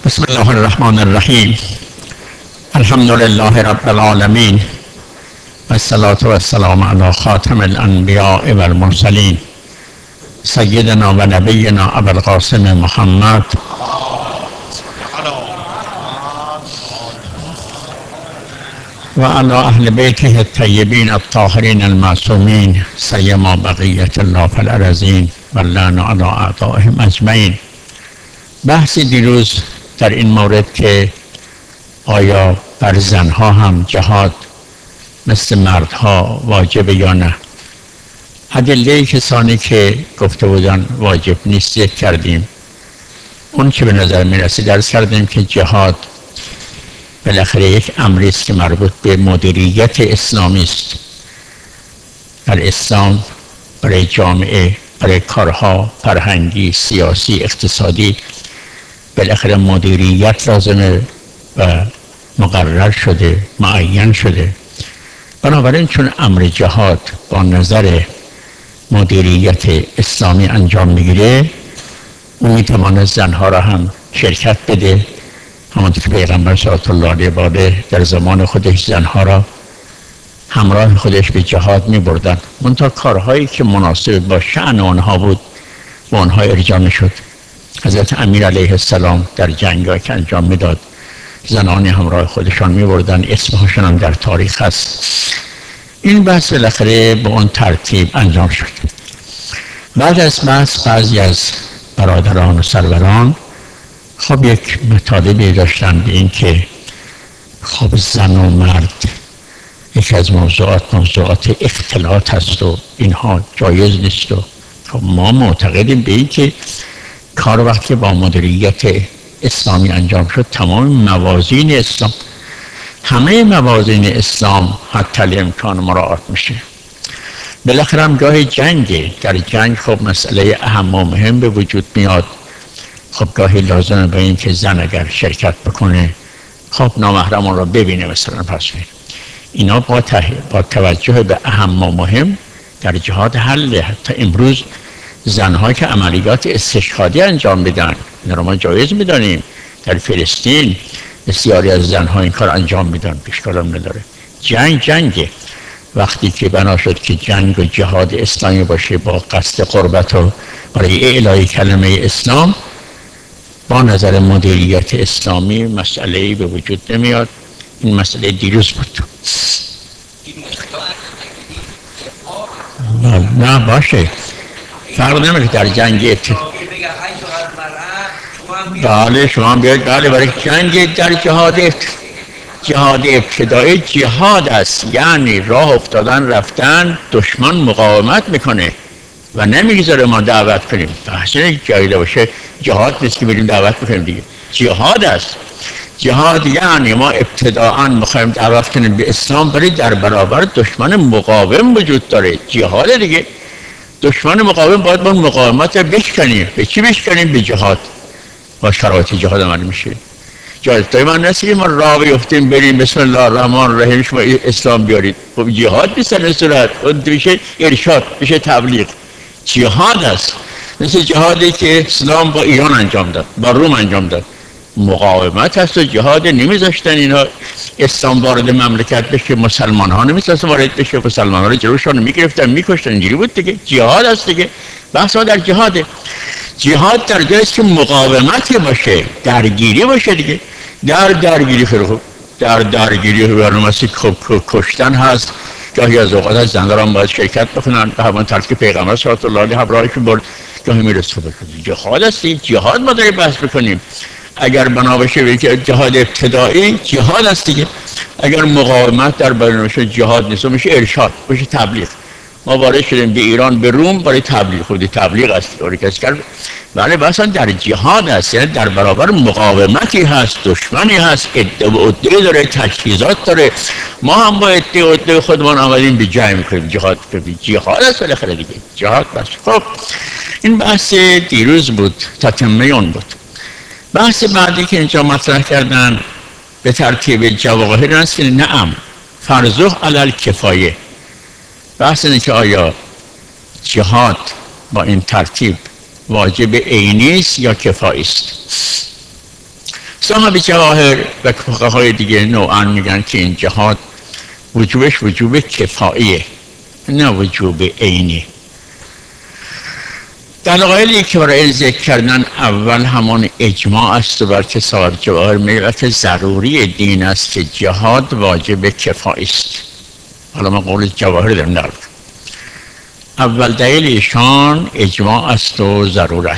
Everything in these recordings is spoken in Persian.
بسم الله الرحمن الرحیم. الحمد لله رب العالمین و الصلاة و السلام علی خاتم الانبیاء و المرسلین سیدنا و نبینا ابو القاسم محمد و علی اهل بیته الطیبین الطاهرین المعصومین سیما بقیت الله فی الارضین و اللعن علی اعدائهم اجمعین. بحث دیروز در این مورد که آیا بر زنها هم جهاد مثل مردها واجب یا نه، ادله کسانی که گفته بودن واجب نیست ذکر کردیم. اون که به نظر می رسید درس کردیم که جهاد بالاخره یک امری است که مربوط به مدیریت اسلامی است. در اسلام برای جامعه، برای کارها فرهنگی، سیاسی، اقتصادی بالاخره مدیریت لازمه و مقرر شده، معین شده. بنابراین چون امر جهاد با نظر مدیریت اسلامی انجام میگیره، اون میتواند زنها را هم شرکت بده، همانطور که پیغمبر صلی الله علیه و آله در زمان خودش زنها را همراه خودش به جهاد میبردن. منتها کارهایی که مناسب با شأن آنها بود و آنها ارجاع میشد. حضرت امیر علیه السلام در جنگ‌هایی که انجام میداد زنانی همراه خودشان میبردن، اسمهاشون هم در تاریخ هست. این بحث بالاخره به اون ترتیب انجام شد. بعد از بحث بعضی از برادران و سروران خب یک مطالبی داشتن به این که خب زن و مرد یکی از موضوعات اختلاط هست و اینها جایز نیست. و خب ما معتقدیم به این که کار وقتی با مدیریت اسلامی انجام شد، تمام موازین اسلام، همه موازین اسلام حتی الامکان مراعات میشه. بالاخره هم گاهی جنگه، در جنگ خب مسئله اهم و مهم به وجود میاد. خب گاهی لازمه به این که زن اگر شرکت بکنه خب نامحرم اون رو ببینه مثلا، پس اینا با توجه به اهم و مهم در جهاد حل. حتی امروز زنها که عملیات استشهادی انجام بدن، این رو ما جایز میدانیم. در فلسطین بسیاری از زنها این کار انجام میدن، اشکال هم نداره. جنگه. وقتی که بنا شد که جنگ و جهاد اسلامی باشه با قصد قربت و برای اعلای کلمه اسلام، با نظر مدیریت اسلامی مسئله‌ای به وجود نمیاد. این مسئله دیروز بود. نه باشه، فرق نمیکنه در جنگ بله شما بیاید بله برای جنگ در جهاد ابتدایی جهاد است، یعنی راه افتادن رفتن، دشمن مقاومت میکنه و نمیگذاره ما دعوت کنیم. بحثی جایده باشه جهاد نیست که بریم دعوت بکنیم دیگه، جهاد است. جهاد یعنی ما ابتداعا میخوایم دعوت کنیم به اسلام، برای در برابر دشمن مقاوم وجود داره. جهاد دیگه، دشمن مقاوم باید با مقاومت بشکنیم. به چی بشکنیم؟ به جهاد. با شرایط جهاد عمل میشه. جهاد من نست که ما راه بیفتیم بریم بسم الله الرحمن الرحیم شما اسلام بیارید. خب جهاد نیست در صورت، اون میشه ارشاد، میشه تبلیغ. جهاد است. مثل جهادی که اسلام با ایران انجام داد، با روم انجام داد. مقاومت هست و جهاد. نمیذاشتن اینا اسلام وارد مملکت بشه، مسلمان ها نمیذاشتن وارد بشه، مسلمان ها رو جلوشان میگرفتن میکشتن. اینجوری بود دیگه. جهاد هست دیگه. بحث ما در جهاده. جهاد در جایی است که مقاومتی باشه، درگیری باشه دیگه. درگیری خیلی درگیری برنامه‌ای خب کشتن هست. گاهی از اوقات از زندان باید شرکت بکنن به همون طرز که پیغمبر صلی الله علیه و آله همراهشون برد. گاهی میرسه جهاد است. جهاد ما داریم بحث بکنیم. اگر بنا بشه به جهاد ابتدایی جهاد است دیگه. اگر مقاومت در برنامه جهاد نیست، میشه ارشاد، میشه تبلیغ. ما وارد شدیم به ایران، به روم برای تبلیغ. خودی تبلیغ است دوری کسی کرد. بله مثلا در جهاد است، یعنی در برابر مقاومتی هست، دشمنی هست، ادعا داره، تجهیزات داره. ما هم با ادعا خودمان آمدیم به جنگ میکنیم. جهاد است بالاخره دیگه. جهاد بس. خب این بحث دیروز بود، تتمه اون بود. بحث بعدی که اینجا مطرح کردن به ترتیب جواهر است که نعم فرضه علی الکفایه. بحث اینه که آیا جهاد با این ترتیب واجب عینی است یا کفایی است. صاحب جواهر و فقهای دیگه نوعا میگن که این جهاد وجوبش وجوب کفاییه، نه وجوب عینی. دلایلی که برای ذکر کردن اول همان اجماع است و بلکه صاحب جواهر میگه که ضروری دین است که جهاد واجب کفایی است. حالا من قول جواهر دارم نقل. اول دلیل ایشان اجماع است و ضرورت.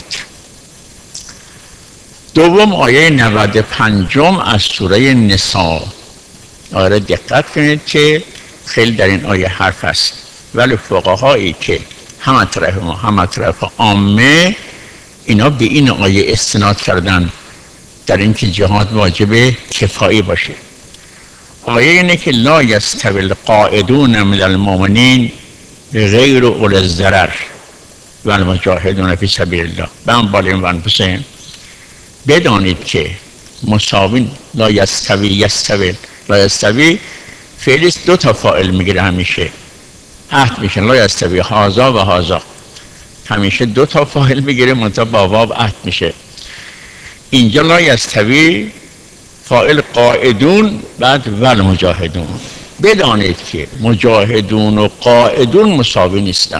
دوم آیه 95 از سوره نساء. آره دقت کنید که خیلی در این آیه حرف است، ولی فقهایی که هم اطراف ما هم اطراف عامه اینا به این آیه استناد کردن در اینکه جهاد واجب کفایی باشه. آیه اینه که لا یستوی القاعدون من المؤمنین غیر اولی الضرر و المجاهدون فی سبیل الله بانفسهم و انفسهم. بدانید که مساوین لا یستوی فعلی دو تا فاعل میگیره، همیشه عهد میشه لا یستوی هذا و هذا، همیشه دو تا فاعل میگیره منتها با واو عهد میشه. اینجا لا یستوی فاعل قاعدون بعد ول مجاهدون. بدانید که مجاهدون و قاعدون مساوی نیستن.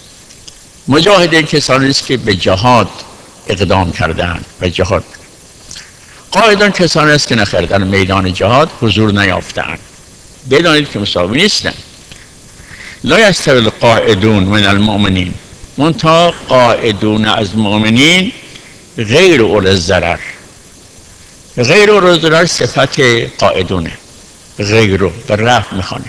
مجاهدین کسانی است که به جهاد اقدام کردن به جهاد. قاعدون کسانی است که نخیر در میدان جهاد حضور نیافتند. بدانید که مساوی نیستن. لا یستوی القاعدون من المؤمنین، منتها قاعدون از مؤمنین غیر اولی الضرر. غیر اولی الضرر صفت قاعدونه، غیر رو به رفع میخوانه،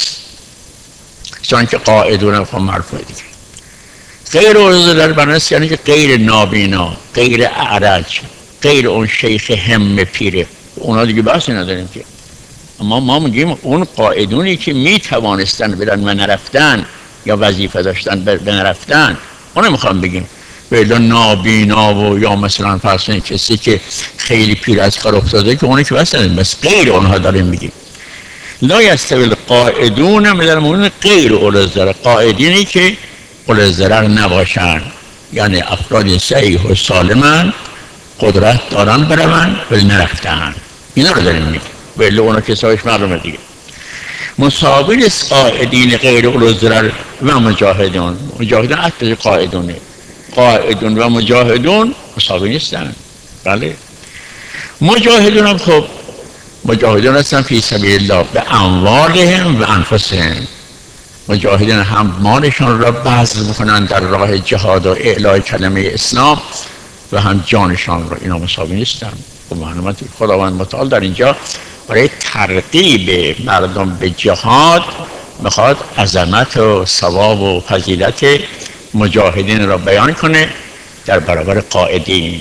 چون که قاعدون فهم مرفوع دیگه. غیر اولی الضرر بناست یعنی که غیر نابینا، غیر اعرج، غیر اون شیخ هم پیره، اونا دیگه بحثی نداریم که. اما ما میگیم اون قاعدونی که میتوانستن برن و نرفتن یا وظیفه داشتن به نرفتن، اونو میخوام بگیم. ولی نابینا و یا مثلا فرض کنید کسی که خیلی پیر از کار افتاده که اونی که بس نداریم، بس غیر اونها داریم میگیم. لا یستوی القاعدون من المؤمنین غیر اولی الضرر، قاعدینی که اولی الضرر نباشن، یعنی افراد صحیح و سالمن، قدرت دارن برون ولی نرفتن، اینا رو داریم میگیم. ولی اونا کسایش معلومه دیگه. مساوی نیست قاعدین غیر اولی الضرر و مجاهدون. مجاهدون اصل قاعدونه، قاعدون و مجاهدون مساوی نیستن. بله مجاهدون هم خب مجاهدون هستن فی سبیل الله به اموالهم و انفسهم. مجاهدین هم مالشان را بذل میکنن در راه جهاد و اعلای کلمه اسلام و هم جانشان را. اینا مساوی نیستن. و معلومات خداوند متعال در اینجا برای ترغیب مردم به جهاد میخواد عظمت و ثواب و فضیلت مجاهدین را بیان کنه در برابر قاعدین.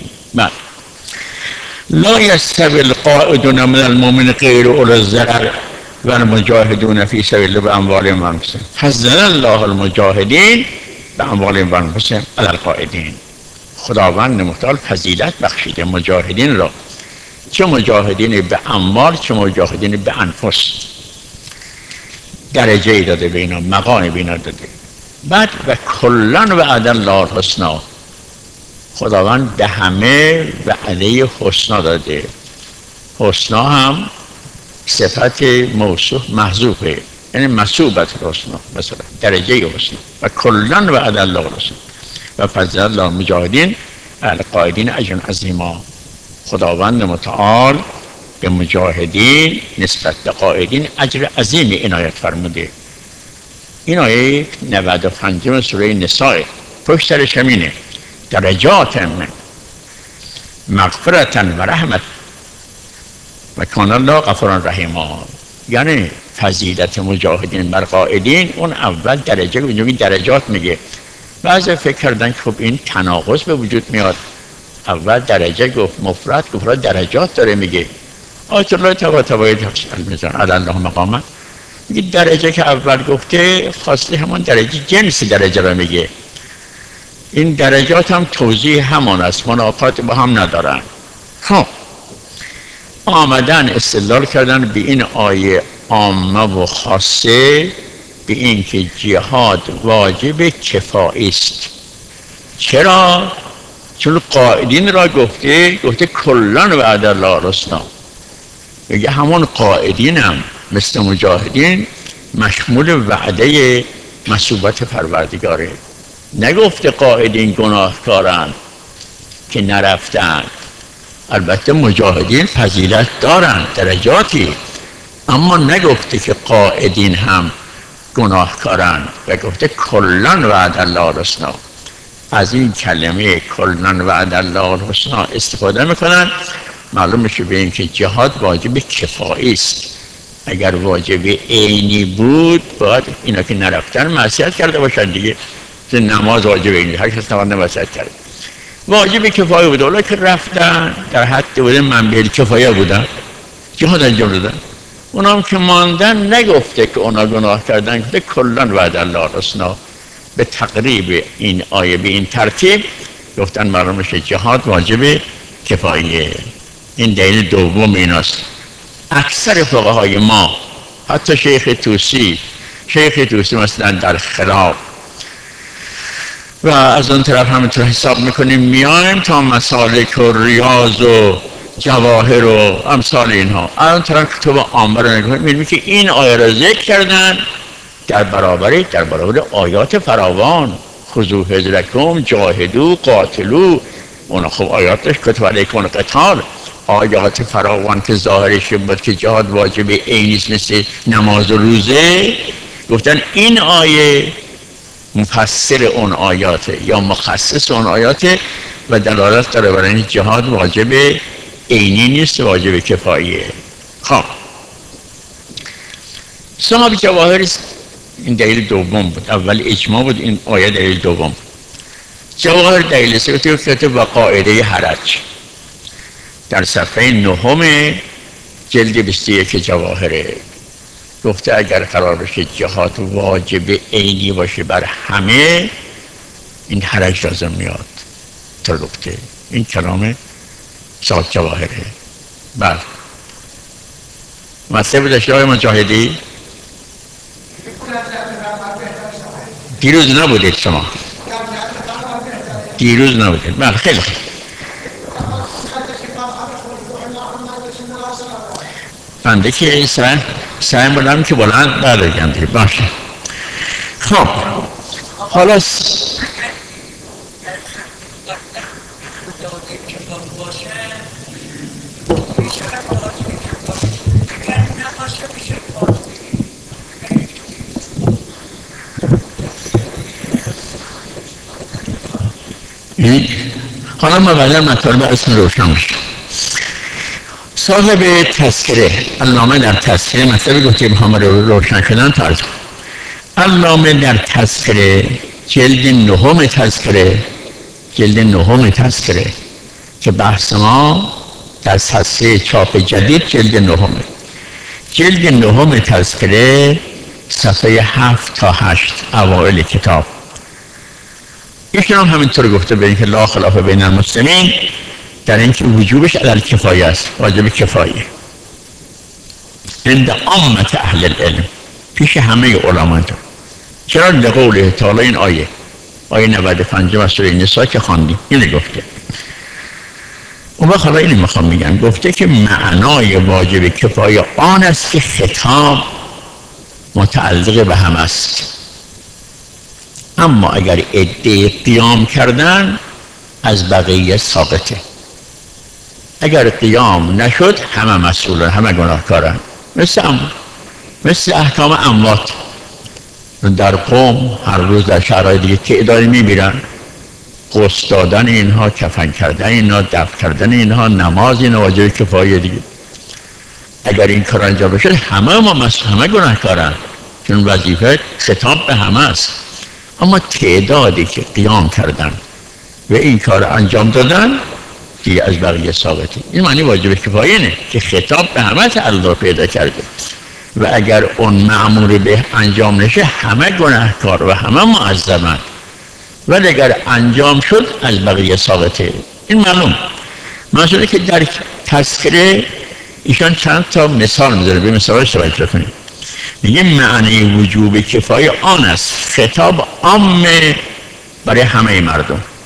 لا یستوی القاعدون من المؤمنین غیر اولی الضرر و المجاهدون فی سبیل الله باموالهم و انفسهم فضل الله المجاهدین باموالهم و انفسهم علی القاعدین. خداوند متعال فضیلت بخشیده مجاهدین را، چه مجاهدین به اموال چه مجاهدین به انفس. درجه ای داده به اینا، مقامی به اینا داده. بعد و کلن وعد الله الحسنی، خداوند به همه وعده حسنا داده. حسنا هم صفت موصوف محذوفه، یعنی مثوبت حسنا، مثلا درجه حسنا. و کلن وعد الله الحسنی و فضل الله مجاهدین القائدین اجر عظیما. خداوند متعال به مجاهدین نسبت به قائدین اجر عظیمی عنایت فرموده. این آیه 95 سوره نساء. پشترش همینه درجات من مغفرة و رحمت و کان الله غفورا رحیما. یعنی فضیلت مجاهدین بر قائدین اون اول درجه که درجات میگه. بعضی فکر کردن که خب این تناقض به وجود میاد، اول درجه گفت مفرد گفت درجات داره میگه. آیت الله تبارک میزن علی الله مقامه میگه درجه که اول گفته خواسته همون درجه جنس درجه رو میگه. این درجات هم توضیح همان است، منافات با هم ندارن. خب آمدن استدلال کردن به این آیه عامه و خاصه به این که جهاد واجب کفایی است. چرا؟ چون قائدین را گفته کلان وعد الله الحسنی، میگه همون قائدین هم مثل مجاهدین مشمول وعده مثوبت پروردگاره. نگفته قائدین گناهکارن که نرفتن. البته مجاهدین فضیلت دارن، درجاتی، اما نگفته که قائدین هم گناهکارن و گفته کلان وعد الله الحسنی. از این کلمه کلان وعد الله الحسنی استفاده میکنن. معلوم میشه به این که جهاد واجب کفایی است. اگر واجب عینی بود باید اینا که نرفتن معصیت کرده باشن دیگه. نماز واجب عینی، هر کس نماز معصیت کرده. واجب کفایی بود، اونا که رفتن در حد بوده منبع کفایه بودن، جهاد انجام دادن. اونا هم که ماندن نگفته که اونا گناه کردن، گفته کلان وعد الله الحسنی. به تقریب این آیه به این ترتیب گفتن معلوم میشه جهاد واجب کفاییه. این دلیل دوم ایناست. اکثر فقهای ما، حتی شیخ توسی مثلا در خلاف و از اون طرف همینطور حساب میکنیم، میایم تا مسالک و ریاض و جواهر و امثال اینها. از اون طرف کتب عامه رو نگاه میبینیم که این آیه را ذکر کردن در برابر آیات فراوان. خذوا حذرکم، جاهدوا، قاتلوا. اونا خب آیاتش کتب علیکم القتال، آیات فراوان که ظاهرش بود که جهاد واجب عینی است مثل نماز و روزه. گفتن این آیه مفسر اون آیاته یا مخصص اون آیاته و دلالت داره بر این جهاد واجب عینی نیست، واجب کفاییه. خب صاحب جواهر این دلیل دوم بود. اول اجماع بود، این آیه دلیل دوم بود. جواهر دلیل سه و قاعده حرج در صفحه 9 جلد 21 جواهره. گفته اگر قرار بشه جهاد واجب عینی باشه بر همه، این حرج لازم میاد. تا گفته این کلام صاحب جواهره. بله مطلب داشته های مجاهدی دیروز نبودید شما، دیروز نبودید. بله خیلی خوب. بنده که سعی بلند که بلند بردگم دیگه باشه. خب حالا حالا ما بعدا مطالب اسم روشن میشه. صاحب تذکره علامه در تذکره مطلب گفته همه روشن شدن ترجمه. علامه در تذکره جلد 9 تذکره که بحث ما در تذکره چاپ جدید جلد 9 تذکره صفحه 7 تا 8 اوائل کتاب. ایشون هم همینطور گفته به اینکه لا خلاف بین المسلمین در اینکه وجوبش علی کفایه است، واجب کفایه عند عامه اهل العلم، پیش همه علما. چرا؟ لقوله تعالی، این آیه 95 از سوره نساء که خواندیم اینو گفته. اون وقت حالا اینو میخوام میگم، گفته که معنای واجب کفایه آن است که خطاب متعلق به هم است، اما اگر عده قیام کردن از بقیه ساقطه. اگر قیام نشد همه مسئولن، همه گناهکارن. مثل احکام اموات در قوم هر روز در شهرهای دیگه تعدادی میمیرن، غسل دادن اینها، کفن کردن اینها، دفن کردن اینها، نماز اینها واجب کفایه دیگه. اگر این کار انجام بشه همه گناهکارن، چون وظیفه خطاب به همه است. اما تعدادی که قیام کردن و این کار انجام دادن دیگه از بقیه ثابته. این معنی واجب کفایه نه که خطاب به همه تعلق پیدا کرده و اگر اون مأمور به انجام نشه همه گناهکار و همه معذبن، ولی اگر انجام شد از بقیه ثابته. این معلوم. مثلا که در تذکره ایشان چند تا مثال میذاره، به مثالش توجه کنید. میگه معنی وجوب کفایه آن است خطاب عام برای همه مردم.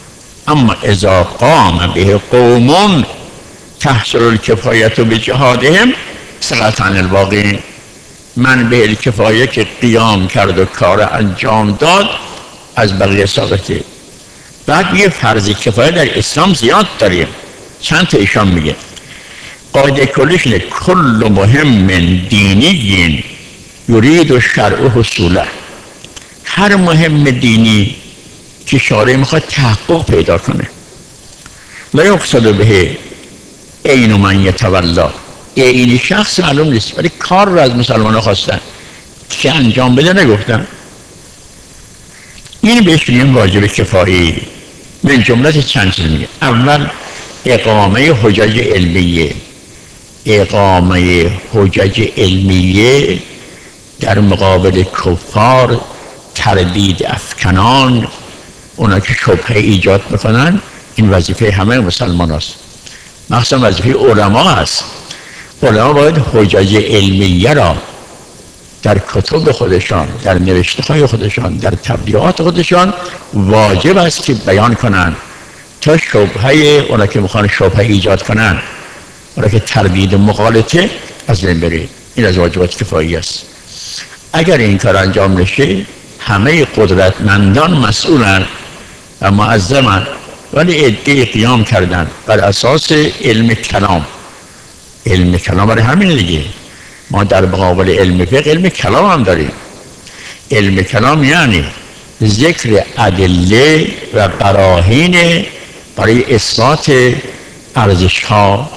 اما اذا قام به قوم تحصل الکفایت بجهادهم سقط عن الباقین. من به الکفایه که قیام کرد و کار انجام داد از بقیه ثابته. بعد یه فرض کفایه در اسلام زیاد داریم، چند تا ایشان میگه. قاعده کلیش اینه کل مهم دینی یرید الشرع حصوله. هر مهم دینی که شارع میخواد تحقق پیدا کنه، لا یقصد به عین من یتولا، این شخص معلوم نیست ولی کار رو از مسلمان ها خواستن که انجام بده نگفتن. این بهش میگیم واجب کفایی. من جملت چند چیز میگه. اول اقامه حجج علمیه. اقامه حجج علمیه در مقابل کفار، تردید افکنان، اونا که شبهه ایجاد میکنن، این وظیفه همه مسلمان هست، مخصوصا وظیفه علما هست. علما باید حجج علمیه را در کتب خودشان، در نوشته های خودشان، در تبلیغات خودشان واجب است که بیان کنن تا شبهه اونا که میخوان شبهه ایجاد کنن، اونا که تردید مغالطه از بین بره. این از واجبات کفایی است. اگر این کار انجام نشه همه قدرتمندان مسئولن و معظمن، ولی عده‌ای قیام کردن بر اساس علم کلام. علم کلام برای همین دیگه ما در مقابل علم فقه علم کلام هم داریم. علم کلام یعنی ذکر ادله و براهین برای اثبات ارزش ها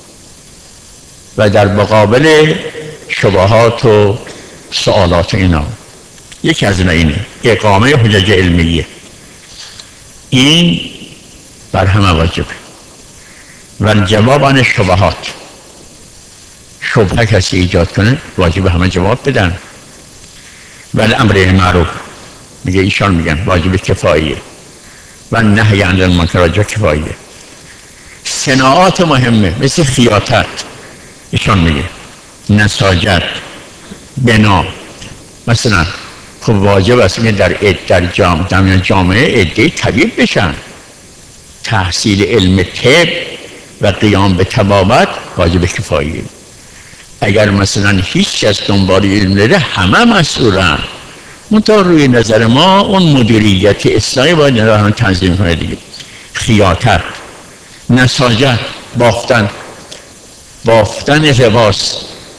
و در مقابل شبهات و سوالات اینا. یکی از اینه اقامه حجج علمیه. این بر همه واجبه. و جواب عن شبهات، شبهه کسی ایجاد کنه واجب همه جواب بدن. و الامر معروف میگه ایشان میگن واجب کفاییه. و نهی عن المنکر کفاییه. صناعات مهمه مثل خیاطت ایشان میگه، نساجت، بنا. مثلا خب واجب است که در جامعه عده‌ای طبیب بشن. تحصیل علم طب و قیام به طبابت واجب کفاییه. اگر مثلا هیچ کس دنبال علم نره همه مسئولن. منتها روی نظر ما اون مدیریت اسلامی باید هم تنظیم کنه دیگه. خیاطت، نساجت، بافتن لباس،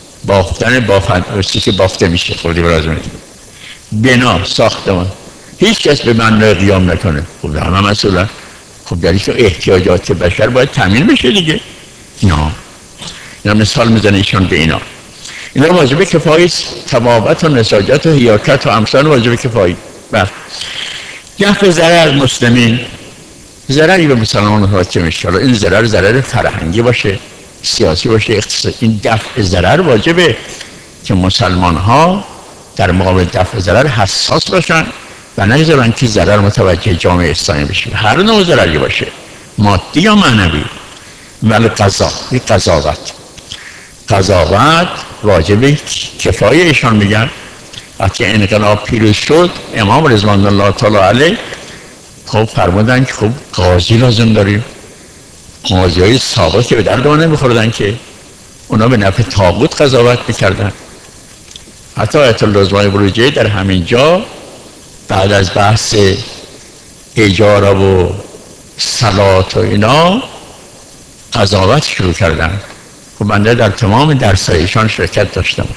که بافته میشه خودی برازمه. بنا، ساختمان. هیچ کس به معنای قیام نکنه خب همه مسئولن. خب در ایشون احتیاجات بشر باید تامین بشه دیگه. اینا مثال میزنه ایشان به اینا واجب کفایی است. طبابت و نساجت و حیاکت و امثال واجب کفایی. بله. دفع ضرر مسلمین، ضرری به مسلمان حاکم میشه. این ضرر فرهنگی باشه، سیاسی باشه، اقتصادی. این دفع ضرر واجبه که مسلمان ها در مقابل دفع ضرر حساس باشن و نگذارن که ضرر متوجه جامعه اسلامی بشه. هر نوع ضرری باشه، مادی یا معنوی. ولی قضاوت واجب کفایه ایشان میگن. وقتی انقلاب پیروز شد امام رضوان الله تعالی علیه خب فرمودن که خب قاضی لازم داریم. قاضی های سابق که به درد ما نمیخوردن که اونا به نفع طاغوت قضاوت میکردن. حتی آیت الله رضوانی بروجردی در همین جا بعد از بحث اجاره و صلات و اینا قضاوت شروع کردن. خب بنده در تمام درسایشان شرکت داشتم.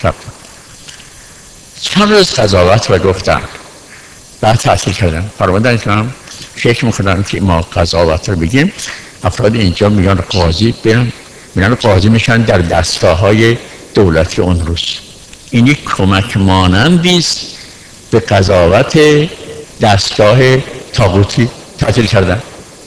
چند روز قضاوت و گفتن بعد تحصیل کردن. فرمودن که هم فکر میکنن که ما قضاوت رو بگیم افراد اینجا میگن قاضی میگن قاضی میشن در دستگاه های دولتی اون روز. این یک کمک مانندی است به قضاوت دستگاه طاغوتی. تعطیل کردن.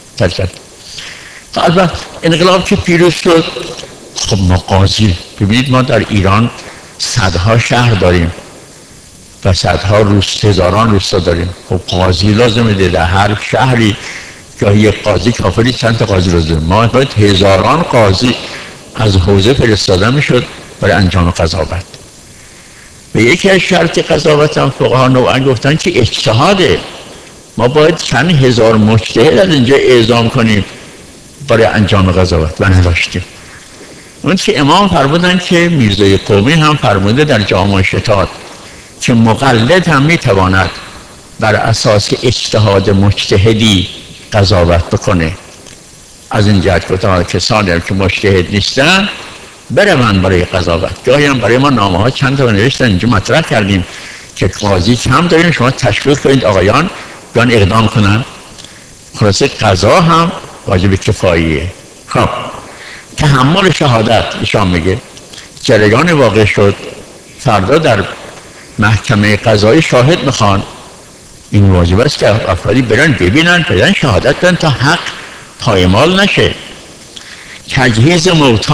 البته انقلاب که پیروز شد خب ما قاضی، ببینید ما در ایران صدها شهر داریم و صدها هزاران روستا داریم. خب قاضی لازمه در هر شهری که یک قاضی کافری چند تا قاضی لازمه. ما باید هزاران قاضی از حوزه فرستاده میشد برای انجام قضاوت. به یکی از شرط قضاوت هم فقها نوعا گفتن که اجتهاده. ما باید چند هزار مجتهد از اینجا اعزام کنیم برای انجام قضاوت و نداشتیم. اون که امام فرمودن که میرزای قومی هم فرموده در جامع شتات که مقلد هم میتواند بر اساس اجتهاد مجتهدی قضاوت بکنه. از این جهت گفتن کسانی که مجتهد نیستن بروند برای قضاوت. گاهی هم برای ما نامه ها چند تا نوشتن اینجا مطرح کردیم که قاضی کم داریم، شما تشویق کنید آقایان بیان اقدام کنن. خلاصه قضا هم واجب کفاییه. خب تحمل شهادت ایشان میگه جریان واقع شد، فردا در محکمه قضایی شاهد میخوان. این واجب است که افرادی برن ببینن، بدن شهادت بدن تا حق پایمال نشه. تجهیز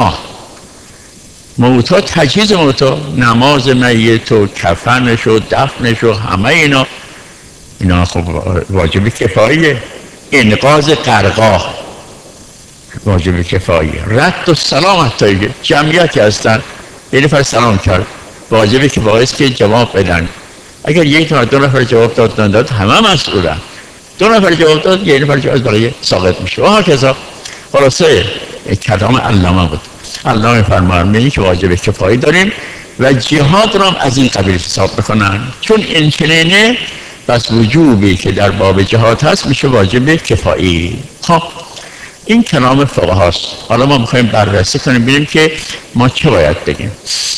موتا تجهیز موتا، نماز میت و کفنش و دفنش و همه اینا خب واجب کفاییه. انقاذ غرقا واجب کفاییه. رد و سلام حتی جمعیتی هستن یه نفر سلام کرد واجبه که باعث که جواب بدن. اگر یک نفر دو نفر جواب داد همه مسئولن. دو نفر جواب داد یه نفر جواب برای ساقط میشه و هكذا. خلاصه کلام علامه بود. علامه فرمانده که واجب کفایی داریم و جهاد را از این قبیل حساب بکنن، چون این چنینه بس وجوبی که در باب جهاد هست میشه واجب کفایی. خب این کلام فقها هاست. حالا ما میخوایم بررسی کنیم ببینیم که ما چه باید بگیم.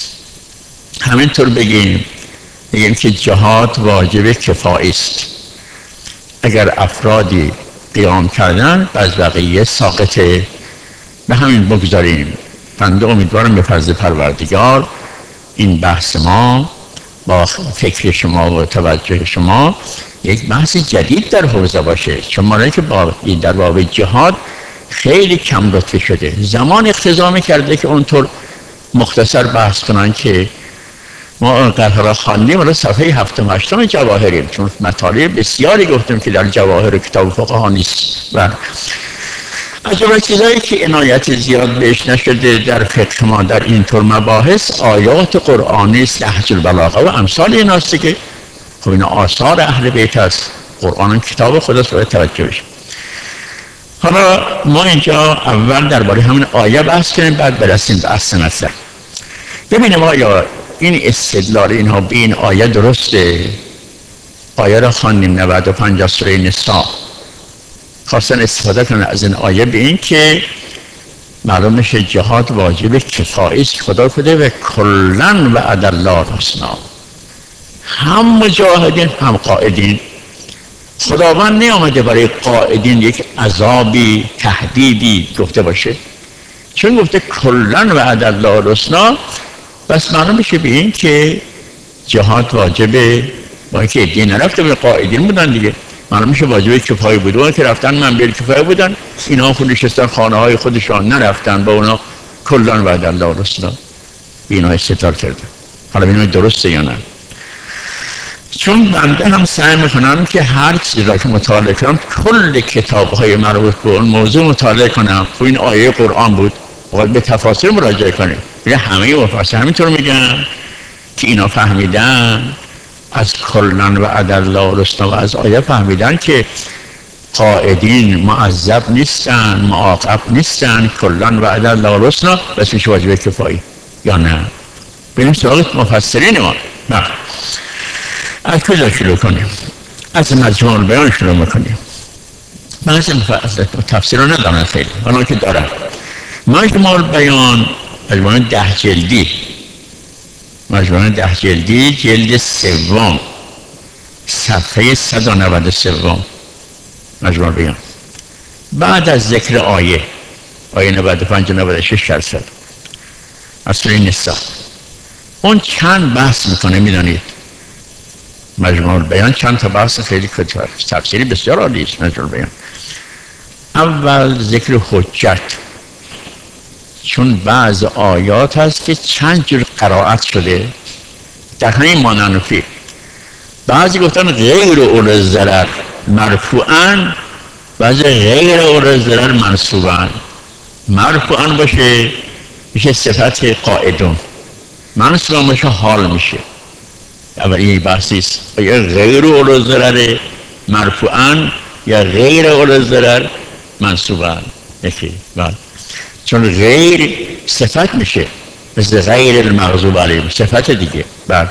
همینطور بگیم که جهاد واجب کفایی است. اگر افرادی قیام کردن از بقیه ساقطه، به همین بگذاریم. بنده امیدوارم به فضل پروردگار این بحث ما با فکر شما و توجه شما یک بحث جدید در حوزه باشه. شما که در باب جهاد خیلی کم لطفه شده، زمان اقتضا می‌کرده که اونطور مختصر بحث کنن که ما قرار خواندیم ولی صفحه 7 و 8 جواهریم، چون مطالب بسیاری گفتیم که در جواهر کتاب فقها نیست. و از اون چیزایی که عنایت زیاد بهش نشده در فقه ما در اینطور مباحث آیات قرآنی است، نهج البلاغه و امثال این هستی که خب این آثار اهل بیت است. قرآن کتاب خداست باید توجه بشه. حالا ما اینجا اول درباره همین آیه بحث کنیم، بعد برسیم به اصل مطلب. ببینیم آیا این استدلال اینها به این آیه درسته؟ آیه را خواندیم 95 سوره نساء. خواستن استفاده کنن از این آیه به این که معلوم میشه جهاد واجب کفایی است. خدا کده و کلن وعد الله الحسنی، هم مجاهدین هم قائدین. خداوند نیامده برای قائدین یک عذابی تهدیدی گفته باشه، چون گفته کلن وعد الله الحسنی. بس معلوم میشه به این که جهاد واجبه. با اینکه دین نرفته به قائدین بودن دیگه، معلوم میشه واجب کفایی بود. اون که رفتن منبر کفایی بودن، اینا خود نشستن خانه های خودشان نرفتن با اونا کلن وعد الله الحسنی اینا استدلال کردن. حالا ببینیم درسته یا نه. چون بنده هم سعی میکنم که هر چیزی را که مطالعه کنم کل کتاب‌های مربوط به اون موضوع مطالعه کنم. خب این آیه قرآن بود، باید به تفاسیر مراجعه کنیم. همه مفسر همینطور میگن که اینا فهمیدن از کلن وعد الله الحسنی و از آیه فهمیدن که قائدین معذب نیستن، معاقب نیستن، کلن وعد الله الحسنی بس میشه واجب کفایی یا نه. بریم سراغ مفسرین ما. از کجا شروع کنیم؟ از مجموع البیان شروع میکنیم. من از تفسیر رو ندارم خیلی، حالا که دارم. مجموع البیان مجموعه 10 جلدی، مجموعه 10 جلدی، جلد 3 صفحه 193 مجموع البیان. بعد از ذکر آیه 95 و 96 درصد از سوره نساء اون چند بحث میکنه. میدانید مجموع البیان چند تا بحث خیلی تفسیری بسیار عالی است. مجموع البیان اول ذکر حجت، چون بعض آیات هست که چند جور قرائت شده در همین ماننفی. بعضی گفتن غیر اول الضرر مرفوعاً، بعضی غیر اول الضرر منصوباً. مرفوعاً باشه میشه صفت قائدون، منصوباً باشه حال میشه. اول این بحثی است. غیر اول الضرر مرفوعاً یا غیر اول الضرر منصوباً. یکی بله، چون غیر صفت میشه، مثل غیر المغضوب علیهم صفت دیگه. بله.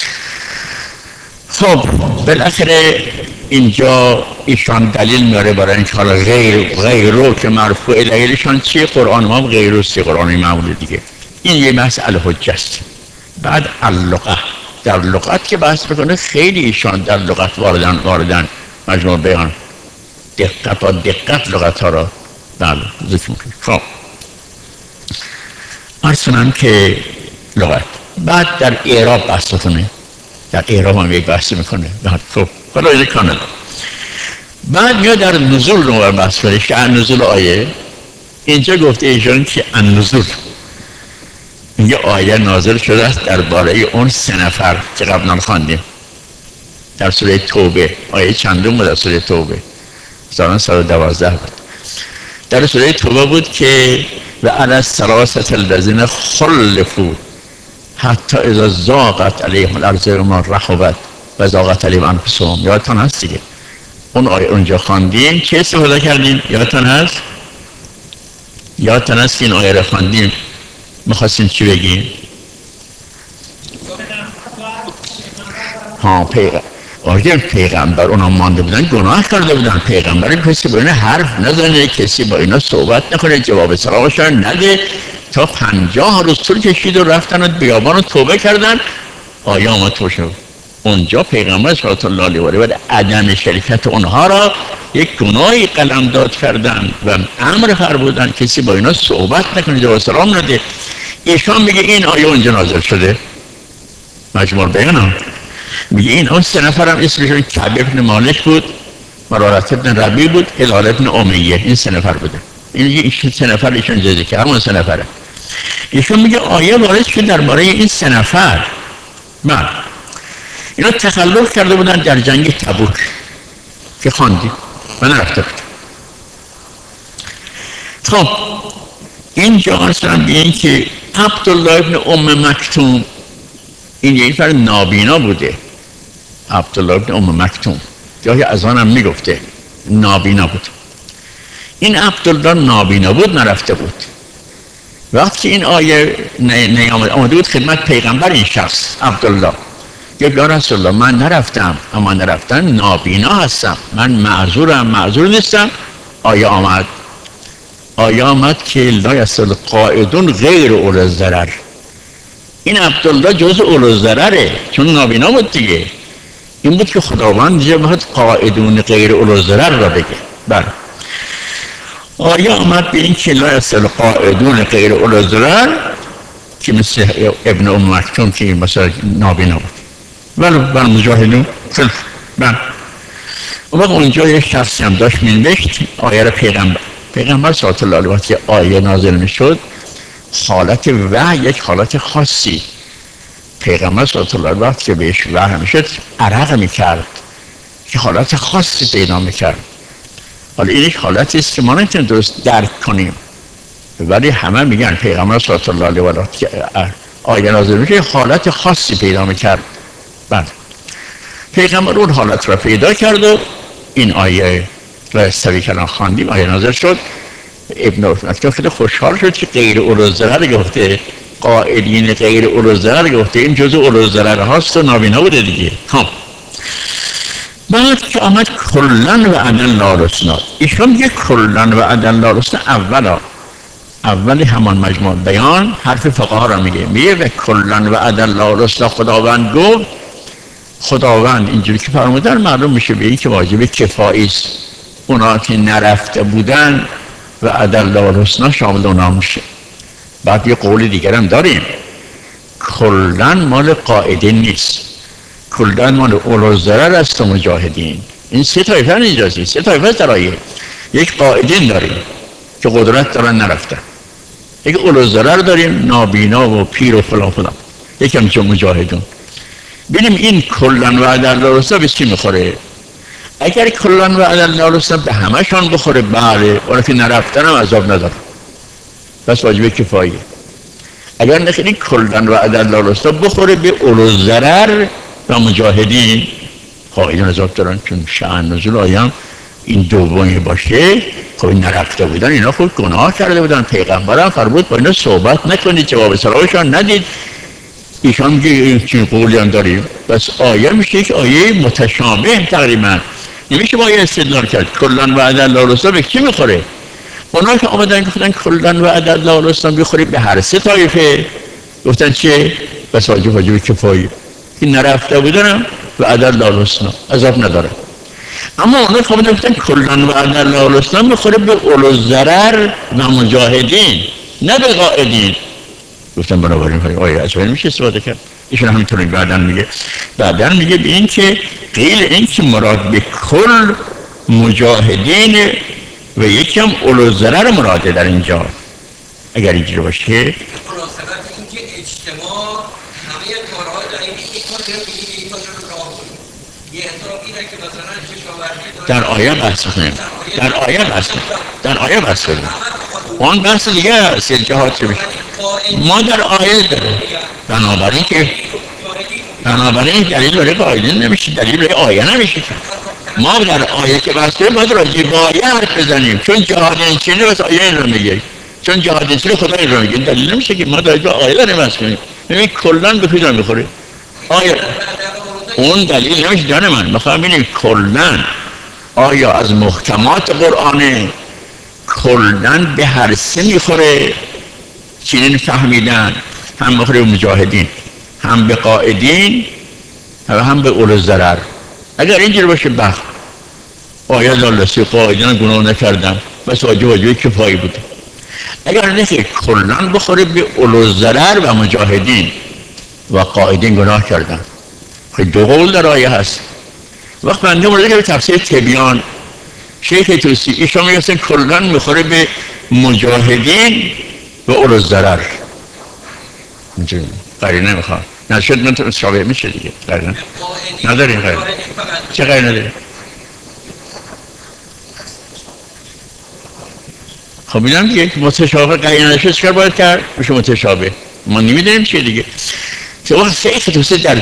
خب بالاخره اینجا ایشان دلیل میاره برای اینکه حالا غیر رو که مرفوع دلیلشان چیه؟ قرآن ما غیر رو سی قرآنی معمول دیگه. این یه مسئله حجت است. بعد اللغه، در لغت که بحث بکنه خیلی ایشان در لغت واردن مجموع بیان دقت لغت ها را بله ذکر میکنه. خب عرض کنم که لغت بعد در اعراب بحث کنه، در اعراب هم یک بحث میکنه. خب حالا این کانال بعد میاد در نزول رو بحث کنه که نزول آیه. اینجا گفته ایشان که النزول یه آیه نازل شده است درباره اون 3 نفر که قبلا خواندیم در سوره توبه. آیه چندم بود در سوره توبه؟ 112 بود. در سوره توبه بود که و علی الثلاثه الذین خلفوا حتی اذا ضاقت علیهم الارض بما رحبت و ضاقت علیهم انفسهم. یادتون هست دیگه اون آیه اونجا خواندیم چه استفاده کردیم؟ یادتون هست این آیه رو خواندیم میخواستیم چی بگیم؟ پیغمبر اونا مانده بودن، گناه کرده بودن. پیغمبر کسی با اینا حرف نزنه، کسی با اینا صحبت نکنه، جواب سلامشان نده تا 50 روز طول کشید و رفتن و بیابان و توبه کردن. آیه آمد تو شد اونجا پیغمبر صلی الله علیه و آله عدم شرکت اونها را یک گناهی قلمداد کردن و امر فرمودن کسی با اینا صحبت نکنه، جواب سلام نده. ایشان میگه این آیه اونجا نازل شده مجموع بیان. میگه این اون 3 نفر هم اسمشون کعب ابن مالک بود، مرارت ابن ربیع بود، هلال ابن امیه. این 3 نفر بودن. این 3 نفر ایشون جزی که همون 3 نفره. ایشون میگه آیه وارد شد درباره این 3 نفر. من اینا تخلف کرده بودن در جنگ تبوک که خواندیم و نرفته بود. خب اینجا اصلا بیاین که عبدالله ابن ام مکتوم این یه نفر نابینا بوده. عبدالله ابن ام مکتوم گاهی از آنم میگفته نابینا بود. این عبدالله نابینا بود، نرفته بود. وقتی این آیه آمده بود خدمت پیغمبر این شخص عبدالله گفت یا رسول الله من نرفتم، اما نرفتن نابینا هستم، من معذور نیستم. آیه آمد که لا یصل قائدون غیر اول الضرر. این عبدالله جز اول الضرره چون نابینا بود دیگه. این بود که خداوند دیگه باید قائدون غیر اول الضرر را بگه. بله آیه آمد به این که لا یصل قائدون غیر اول الضرر که مثل ابن ام مکتوم که مثلا نابینا بود. بله مجاهدون بله. و وقت اونجا یک شخصی هم داشت مینوشت آیه را پیغمبر صلی الله علیه و آله آیه نازل میشد حالت وحی یک حالت خاصی. پیغمبر صلی الله علیه و آله که بهش وحی میشد عرق میکرد که حالت خاصی پیدا میکرد. حالا این یک حالتی است که ما نمیتونیم درست درک کنیم ولی همه میگن پیغمبر صلی الله علیه و آله که آیه نازل میشه حالت خاصی پیدا میکرد. بعد پیغمبر اون حالت را پیدا کرد و این آیه را استوی کلام خواندیم. آیه نازل شد. ابن عثمان خیلی خوشحال شد که غیر اول الضرر گفته، قائلین غیر اول الضرر گفته، این جزء اول الضرر هاست و نابینا بوده دیگه. خب بعد که آمد کلن و عدن لارسنا. ایشون میگه کلن و عدن لارسنا اولی همان مجموع بیان حرف فقها را میگه و کلن و عدن لارسنا خداوند گفت. خداوند اینجوری که فرمودن معلوم میشه به این که واجب کفایی است. اونا که نرفته بودن و عدل الحسنا شامل اونا میشه. بعد یه قول دیگر هم داریم کلن مال قائدین نیست، کلن مال اول الضرر است و مجاهدین. این 3 طایفه اینجاست، 3 طایفه در آیه. یک قائدین داریم که قدرت دارن نرفتن، یک اول الضرر داریم نابینا و پیر و فلان، یک هم مجاهدون. ببینیم این کلن و عدل الحسنا به چی میخوره؟ اگر کلان و عدل الحسنا به همشان بخوره بله، اونا که نرفتن هم عذاب نداره بس واجب کفاییه. اگر نخیلی کلان و عدل الحسنا بخوره به اول الضرر و مجاهدین قائدین عذاب دارن، چون شأن نزول آیه این دومی باشه. خب این نرفته بودن، اینا خود گناه کرده بودن، پیغمبرم فرمود با اینا صحبت نکنید، جواب سلامشان ندید. ایشان میگه چین قولی هم داریم. بس آیه میشه یک آیه متشابه تقریبا، نمیشه با آیه استدلال کرد. کلن وعد الله الحسنا به کی میخوره؟ اونا که آمدن گفتن کلن وعد الله الحسنا بخوره به هر سه طایفه. گفتن چه؟ بس واجب کفایه. این نرفته بودنم وعد الله الحسنا عذاب نداره. اما اونا که آمدن گفتن کلن وعد الله الحسنا میخوره به اولوالضرر و مجاهدین، نه به قائدین. گفتن بنابراین آیه از این میشه استفاده کرد. ایشون همینطوری بعدن میگه به این که قیل این که مراد به کل مجاهدین و یکی هم اولوالضرر مراده در اینجا. اگر اینجوری باشه مناسبت این که اجتماع همه کارها داریم، یک کار رو بگیم، یک کار رو راه کنیم. یه احترام اینه که مثلا کشاورزی در آیه بحث کنیم، در آیه بحث کنیم. اون بحث دیگه است، جهات میشه. ما در آیه داریم. بنابراین دلیل برای قائدین نمیشه، دلیل برای آیه نمیشه. ما در آیه که بحث کنیم باید راجع به آیه حرف بزنیم، چون جهاد انسانی بس آیه این رو میگه، چون جهاد انسانی خدا این رو میگه. دلیل نمیشه که ما در آیه داریم بحث کنیم. ببین کلا به پیدا میخوره آیه. اون دلیل نمیشه جان من. میخوام ببینیم کلا آیا از محکمات قرآن کلا به هر سه میخوره؟ چنین فهمیدن هم میخوره به مجاهدین، هم به قائدین و هم به اولوالضرر. اگر اینجوری باشه بخ آیه دالسی قائدین گناه نکردن بس واجب کفایی بوده. اگر نه که کلا بخوره به اولوالضرر و مجاهدین و قائدین گناه کردن. خیلی دو قول در آیه هست. وقت بنده مورد که به تفسیر تبیان شیخ توسی ایشان میگفتن کلا میخوره به مجاهدین و اولوالضرر. اینجوری قرینه نمیخواد. نشد من شابه میشه دیگه. قرینه نداریم. قرینه چه قرینه نداریم؟ خب اینم دیگه متشابه قرینه نشد چکار باید کرد؟ میشه متشابه. ما نمیدونیم چیه دیگه. وقت شیخ توسی در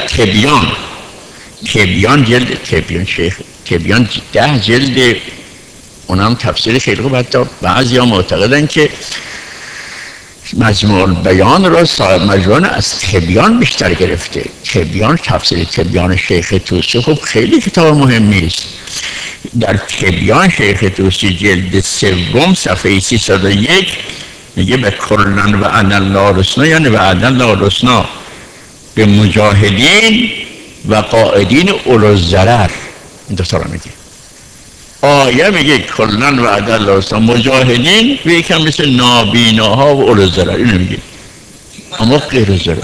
تبیان جلد شیخ تبیان 10 جلد، اونم تفسیر خیلی خوب. حتی بعضی ها معتقدن که مجموع البیان را صاحب مجموعان از تبیان بیشتر گرفته. تبیان، تفسیر تبیان شیخ توسی خب خیلی کتاب مهمی است. در تبیان شیخ توسی جلد 3 صفحه 301 میگه به کلن و عدل الله الحسنا، یعنی و عدل الله الحسنا به مجاهدین و قائدین اولوالضرر. این دو تا رو میگه. آیه میگه کلن و عدل الله الحسنا مجاهدین و یکم مثل نابیناها و اولوالضرر. اینو میگه. اما غیر الضرر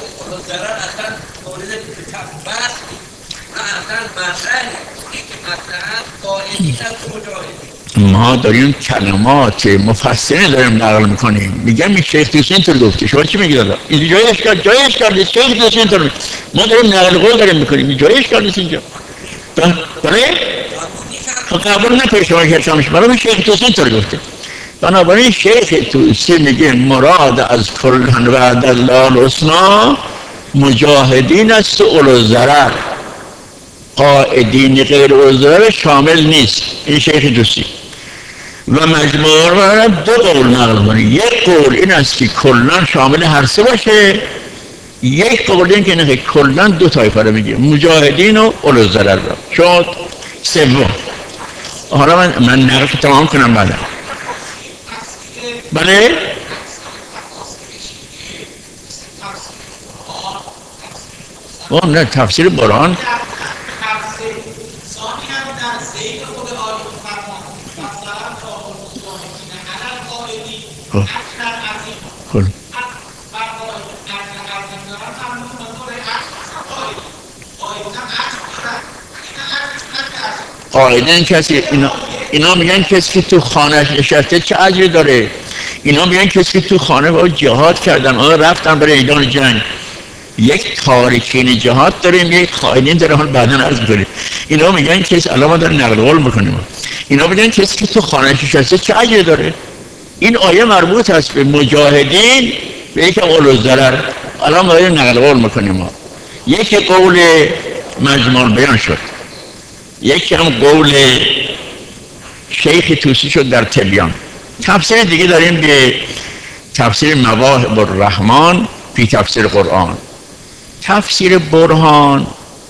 ما داریم کلمات مفسرین داریم نقل میکنیم. میگم این شیخ توسی اینطور گفته، شما چی میگید دادا؟ این جای اشکال نیست. شیخ توسی اینطور میگه. ما داریم نقل قول داریم میکنیم. این جای اشکال نیست اینجا. برای قبول نکنید شما که شامش برای شیخ توسی اینطور گفته. بنابراین شیخ توسی میگه مراد از کلن و عدل الله الحسنا مجاهدین است و اولوالضرر. قائدین غیر اولوالضرر شامل نیست. این شیخ توسی و مجموع رو 2 قول نقل کنه. یک قول این است که کلن شامل هر سه باشه، یک قول این که نه کلن 2 طایفه رو میگه، مجاهدین و اولوالضرر رو. شد سوم. حالا من نقل تمام کنم بعدا. بله نه تفسیر قرآن قائدین کسی اینا میگن کسی که تو خانهش نشسته چه اجری داره. اینا میگن کسی که تو خانه با جهاد کردن، آنها رفتن برای میدان جنگ. یک تارکین جهاد داریم، یک قائدین داره. حال بعدا عرض می‌کنیم. اینا میگن کسی الان ما داریم نقل قول میکنیم. اینا میگن کسی که تو خانهش نشسته چه اجری داره. این آیه مربوط است به مجاهدین و یک اولوالضرر. الان ما داریم نقل قول میکنیم. یک قول مجموع بیان شد. یکی هم قول شیخ توسی شد در تبیان. تفسیر دیگه داریم به تفسیر مواهب الرحمن فی تفسیر قرآن. تفسیر برهان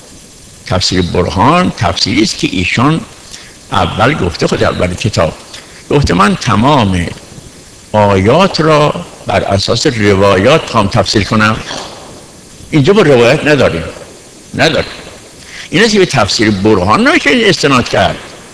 تفسیری است که ایشان اول گفته، خود اول کتاب گفته من تمام آیات را بر اساس روایات خوام تفسیر کنم. اینجا با روایت نداریم. این است که به تفسیر برهان نمیشه استناد کرد.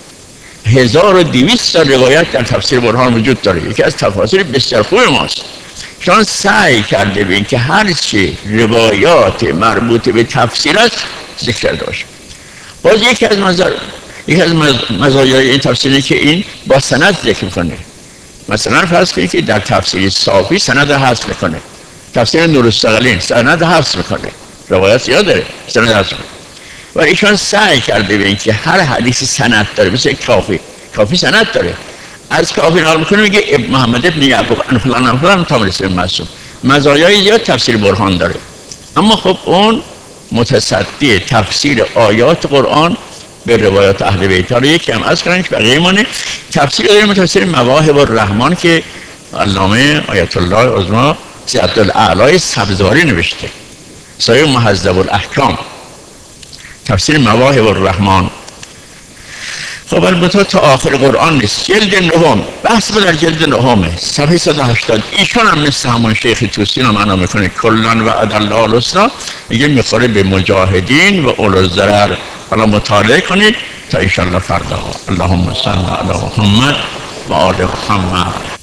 1200 روایت در تفسیر برهان وجود داره، یکی از تفاسیر بسیار خوب ماست. چون سعی کرده بین که هر چی روایات مربوط به تفسیر است ذکر داشت. باز یکی از مزایای این تفسیری که این با سند ذکر کنه. مثلا فرض کنید که در تفسیر صافی سند حذف میکنه، تفسیر نورالثقلین سند حذف میکنه، روایت زیاد داره سند حذف میکنه. و ایشان سعی کرده بین که هر حدیثی سند داره، مثل کافی سند داره. از کافی نقل میکنه میگه محمد ابن یعقوب ان فلان تا میرسه به معصوم. مزایای زیاد تفسیر برهان داره. اما خب اون متصدی تفسیر آیات قرآن به روایات اهل بیت رو یکی هم از کنن که بقیه مانه. تفسیر داریم تفسیر مواهب الرحمن که علامه آیت الله عظما سیادت الاعلی سبزواری نوشته، سایه مهذب الاحکام، تفسیر مواهب الرحمن. خب البته تا آخر قرآن نیست، جلد نهم، بحث در جلد نهمه صفحه 180. ایشون هم مثل همون شیخ توسی رو معنا میکنه کلان و عدالله الحسنی، میگه میخوره به مجاهدین و اولو الضرر. حالا مطالعه کنید تا انشاءالله فردا. اللهم صل علی محمد و آل محمد.